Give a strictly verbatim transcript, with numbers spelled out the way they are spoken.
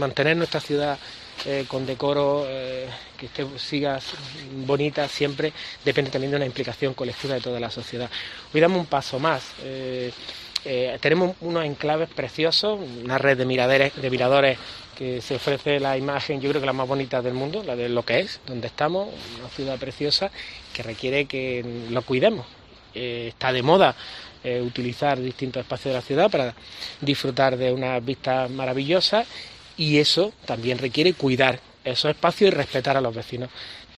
Mantener nuestra ciudad eh, con decoro, eh, que esté, siga bonita siempre, depende también de una implicación colectiva de toda la sociedad. Hoy damos un paso más. Eh, eh, tenemos unos enclaves preciosos, una red de miradores, de miradores que se ofrece la imagen, yo creo que la más bonita del mundo, la de lo que es, donde estamos, una ciudad preciosa que requiere que lo cuidemos. Eh, está de moda eh, utilizar distintos espacios de la ciudad para disfrutar de unas vistas maravillosas, y eso también requiere cuidar esos espacios y respetar a los vecinos.